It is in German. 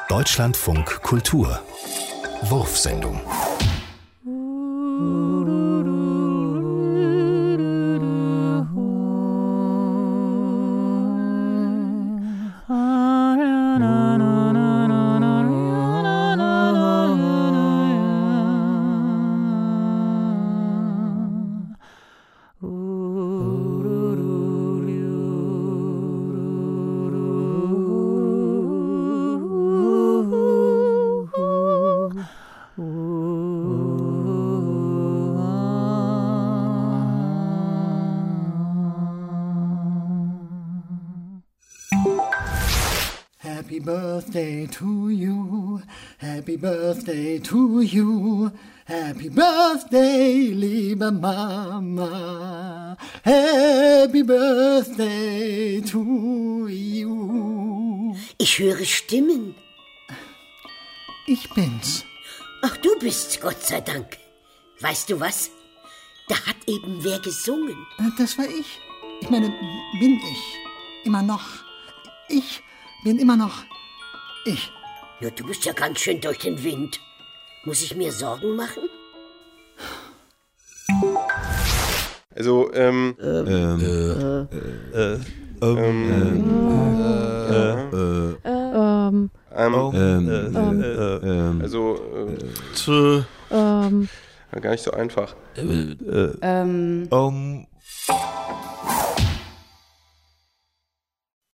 Deutschlandfunk Kultur Wurfsendung. Happy birthday to you, happy birthday to you, happy birthday, liebe Mama, happy birthday to you. Ich höre Stimmen. Ich bin's. Ach, du bist's, Gott sei Dank. Weißt du was? Da hat eben wer gesungen. Das war ich. Ich meine, bin ich. Immer noch. Ich bin immer noch ich. Ja, du bist ja ganz schön durch den Wind. Muss ich mir Sorgen machen? Also, gar nicht so einfach.